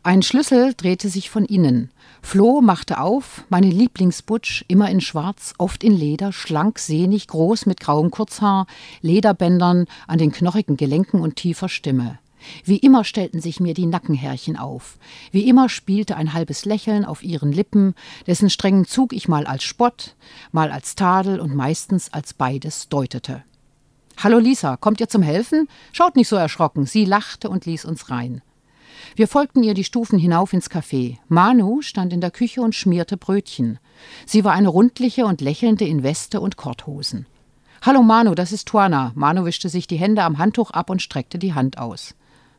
Ein Schlüssel drehte sich von innen. Flo machte auf, meine Lieblingsbutsch, immer in schwarz, oft in Leder, schlank, sehnig, groß mit grauem Kurzhaar, Lederbändern an den knochigen Gelenken und tiefer Stimme. Wie immer stellten sich mir die Nackenhärchen auf. Wie immer spielte ein halbes Lächeln auf ihren Lippen, dessen strengen Zug ich mal als Spott, mal als Tadel und meistens als beides deutete. »Hallo Lisa, kommt ihr zum Helfen? Schaut nicht so erschrocken.« Sie lachte und ließ uns rein. Wir folgten ihr die Stufen hinauf ins Café. Manu stand in der Küche und schmierte Brötchen. Sie war eine rundliche und lächelnde in Weste und Korthosen. »Hallo Manu, das ist Tuana.« Manu wischte sich die Hände am Handtuch ab und streckte die Hand aus.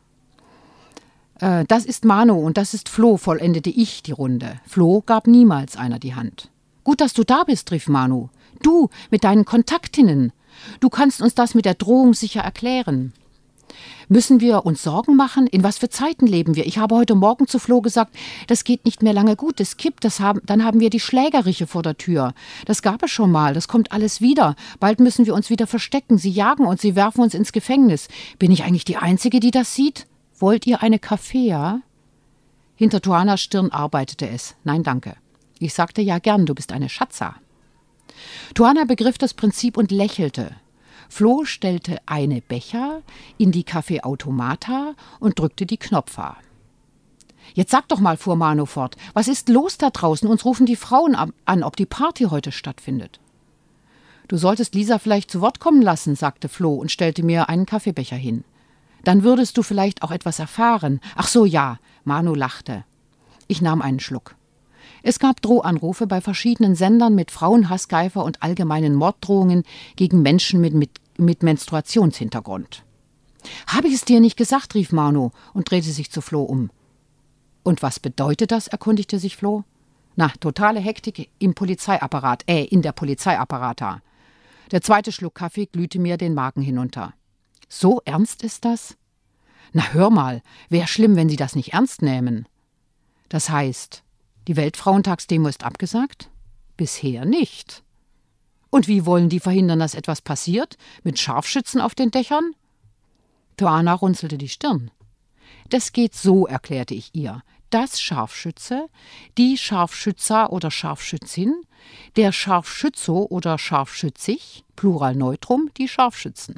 »Das ist Manu und das ist Flo«, vollendete ich die Runde. Flo gab niemals einer die Hand. »Gut, dass du da bist«, rief Manu. »Du, mit deinen Kontaktinnen. Du kannst uns das mit der Drohung sicher erklären.« »Müssen wir uns Sorgen machen? In was für Zeiten leben wir? Ich habe heute Morgen zu Flo gesagt, das geht nicht mehr lange gut, es kippt, dann haben wir die Schlägerriche vor der Tür. Das gab es schon mal, das kommt alles wieder. Bald müssen wir uns wieder verstecken, sie jagen uns, sie werfen uns ins Gefängnis. Bin ich eigentlich die Einzige, die das sieht? Wollt ihr eine Kaffee, ja?« Hinter Tuanas Stirn arbeitete es. »Nein, danke.« Ich sagte, ja gern, du bist eine Schatza. Tuana begriff das Prinzip und lächelte. Flo stellte eine Becher in die Kaffeeautomata und drückte die Knopfe. »Jetzt sag doch mal«, fuhr Manu fort, »was ist los da draußen? Uns rufen die Frauen an, ob die Party heute stattfindet.« »Du solltest Lisa vielleicht zu Wort kommen lassen«, sagte Flo und stellte mir einen Kaffeebecher hin. »Dann würdest du vielleicht auch etwas erfahren.« »Ach so, ja«, Manu lachte. Ich nahm einen Schluck. Es gab Drohanrufe bei verschiedenen Sendern mit Frauenhassgeifer und allgemeinen Morddrohungen gegen Menschen mit Menstruationshintergrund. »Habe ich es dir nicht gesagt«, rief Manu und drehte sich zu Flo um. »Und was bedeutet das?«, erkundigte sich Flo. »Na, totale Hektik in der Polizeiapparata.« Der zweite Schluck Kaffee glühte mir den Magen hinunter. »So ernst ist das?« »Na hör mal, wäre schlimm, wenn Sie das nicht ernst nähmen.« »Das heißt, die Weltfrauentagsdemo ist abgesagt?« »Bisher nicht.« »Und wie wollen die verhindern, dass etwas passiert? Mit Scharfschützen auf den Dächern?« Tuana runzelte die Stirn. »Das geht so«, erklärte ich ihr. »Das Scharfschütze, die Scharfschützer oder Scharfschützin, der Scharfschützo oder Scharfschützig, Plural Neutrum, die Scharfschützen.«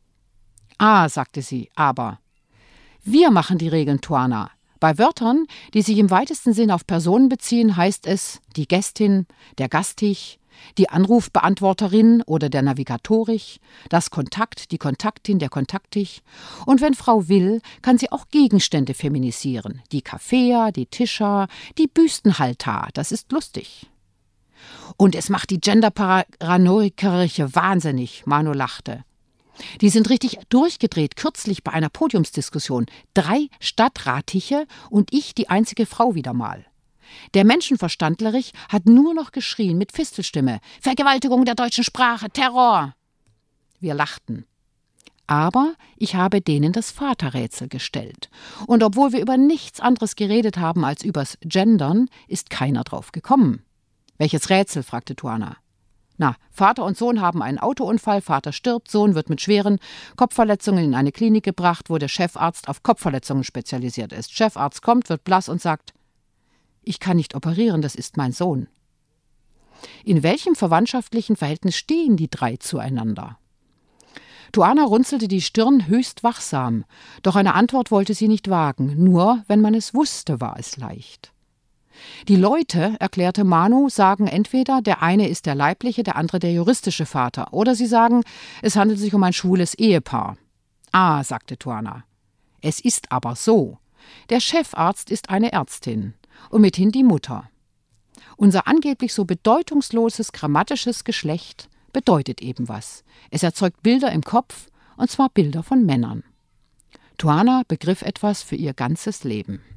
»Ah«, sagte sie, »aber wir machen die Regeln, Tuana. Bei Wörtern, die sich im weitesten Sinn auf Personen beziehen, heißt es die Gästin, der Gastig, die Anrufbeantworterin oder der Navigatorich, das Kontakt, die Kontaktin, der Kontaktig. Und wenn Frau will, kann sie auch Gegenstände feminisieren. Die Kaffeer, die Tischer, die Büstenhalter, das ist lustig.« »Und es macht die Genderparanoikerische wahnsinnig«, Manu lachte. »Die sind richtig durchgedreht, kürzlich bei einer Podiumsdiskussion. 3 Stadtratiche und ich die einzige Frau wieder mal. Der Menschenverstandlerich hat nur noch geschrien mit Fistelstimme: »Vergewaltigung der deutschen Sprache, Terror!« Wir lachten. Aber ich habe denen das Vaterrätsel gestellt. Und obwohl wir über nichts anderes geredet haben als übers Gendern, ist keiner drauf gekommen. »Welches Rätsel?«, fragte Tuana. »Na, Vater und Sohn haben einen Autounfall, Vater stirbt, Sohn wird mit schweren Kopfverletzungen in eine Klinik gebracht, wo der Chefarzt auf Kopfverletzungen spezialisiert ist. Chefarzt kommt, wird blass und sagt: »Ich kann nicht operieren, das ist mein Sohn.« In welchem verwandtschaftlichen Verhältnis stehen die 3 zueinander? Tuana runzelte die Stirn höchst wachsam, doch eine Antwort wollte sie nicht wagen. Nur, wenn man es wusste, war es leicht. Die Leute, erklärte Manu, sagen entweder, der eine ist der leibliche, der andere der juristische Vater. Oder sie sagen, es handelt sich um ein schwules Ehepaar. »Ah«, sagte Tuana. »Es ist aber so. Der Chefarzt ist eine Ärztin und mithin die Mutter. Unser angeblich so bedeutungsloses grammatisches Geschlecht bedeutet eben was. Es erzeugt Bilder im Kopf, und zwar Bilder von Männern.« Tuana begriff etwas für ihr ganzes Leben.